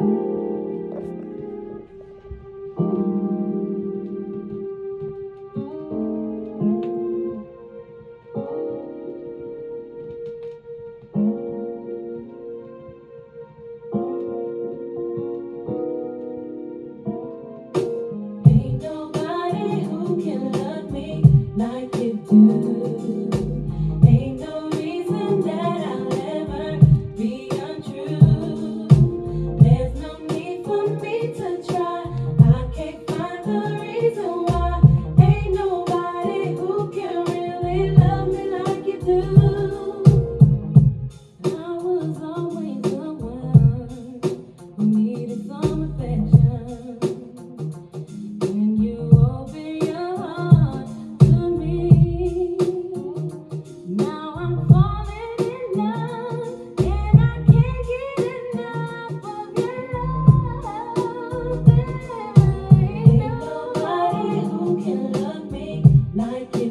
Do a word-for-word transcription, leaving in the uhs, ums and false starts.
Ain't nobody who can love me like you do. Ain't no reason that I'll ever be untrue. There's no need for me to try. I can't find the reason why. Ain't nobody who can really love me like you do. I was always the one who needed some affection. When you open your heart to me, now I'm falling in love, and I can't get enough of your love. Ain't nobody who can love me like you